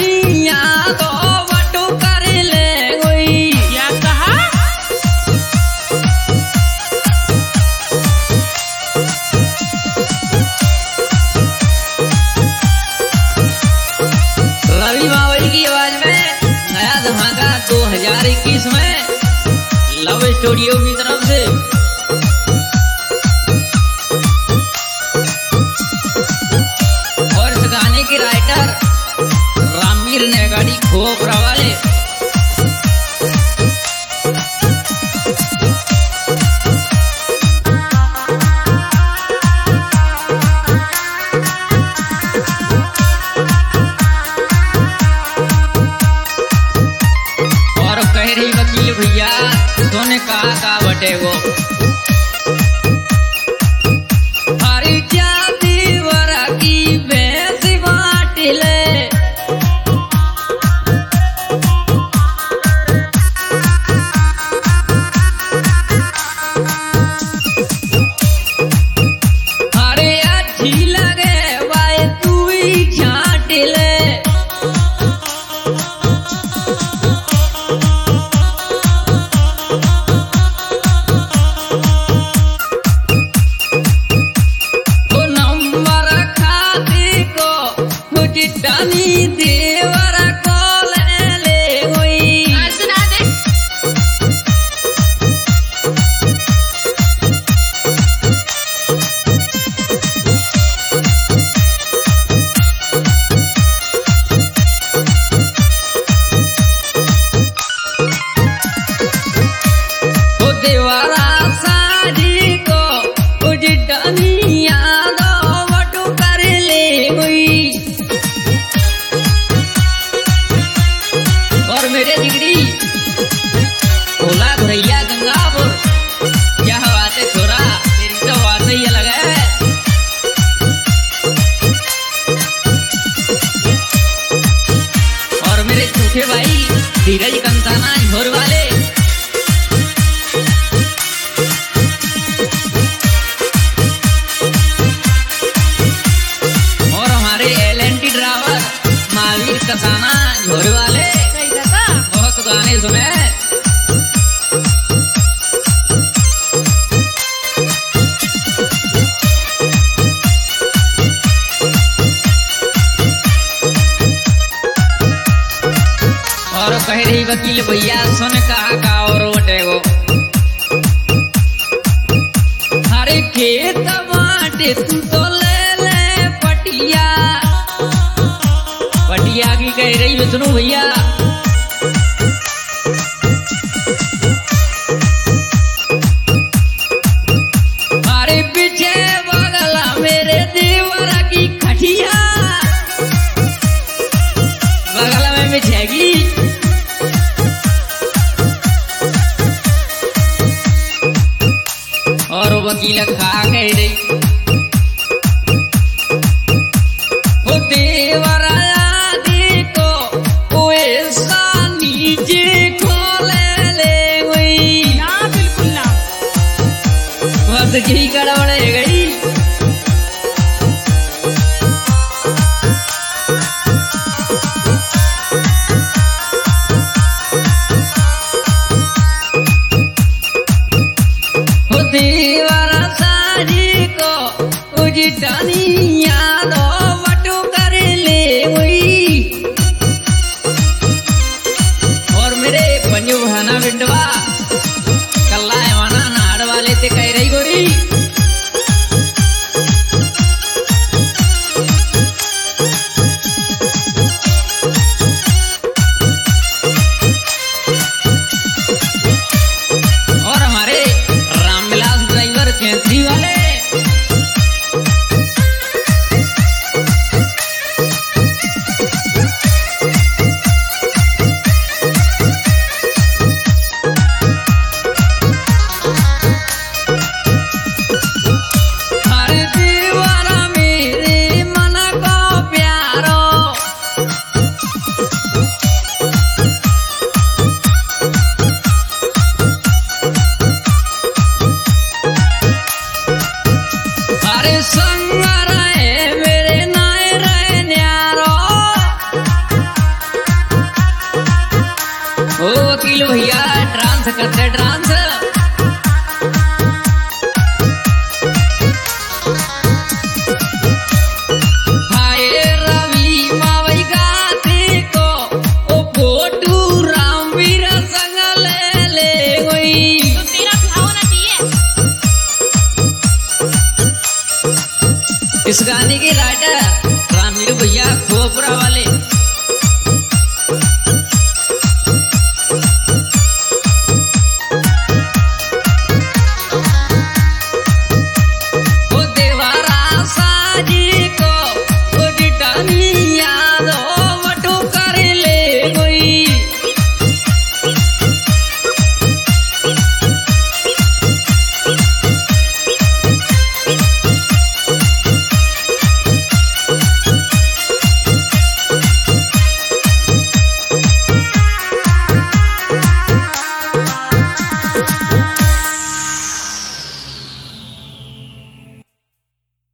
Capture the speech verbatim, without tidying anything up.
डनिया तो बटू कर ले कोई। क्या कहा? रवि मावई की आवाज में नया धमाका दो हजार इक्कीस में लव स्टूडियो की तरफ से। और इस गाने के राइटर रामवीर नेगाड़ी खोपरा वाले। और कह रही वकील भैया तूने कहा का बटे वो हरी जाती वरा की भैंस बांट ले। हरे अच्छी लगे भाई तू ही छाट ले। वो नंबर खाती को कुछ डाली देवर को ले ले कोई। हाँ, सुना दे। वो देवरा साजी को कुछ डनिया दो बटू कर ले कोई। और मेरे जिगरी भोला घुरैया गंगापुर क्या बात है छोरा तेरी तो बात ही अलग है। और मेरे छोटे भाई धीरज कंसाना झोर वाले। और हमारे L N T driver Mahavir Kasana झोर वाले कैसा था? बहुत गाने सुने। और कह रही वकील भैया सुन कहा का और बटेगो हरे खेत बाटे तू तो ले ले पटिया। पटिया की कह रही विष्णु भैया। अरे पीछे बगला मेरे देवरा की खटिया बगल में बिछेगी। और वकील खा कह रही